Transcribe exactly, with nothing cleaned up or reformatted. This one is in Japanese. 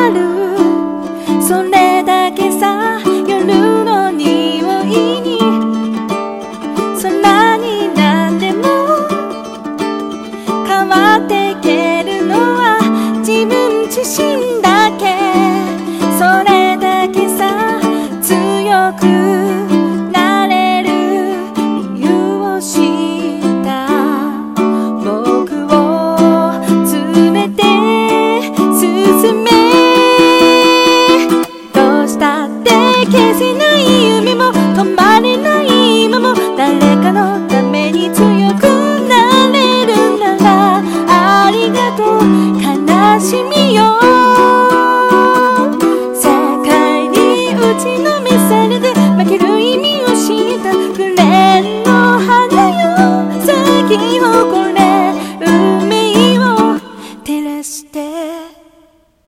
る。それだけさ、夜の匂いに空になんでも変わっていけるのは自分自身だけ。それだけさ、強くなれる理由を知った僕を連れて進め。どうしたって消せない夢も止まれない今も誰かのために強くなれるならありがとう。悲しみよ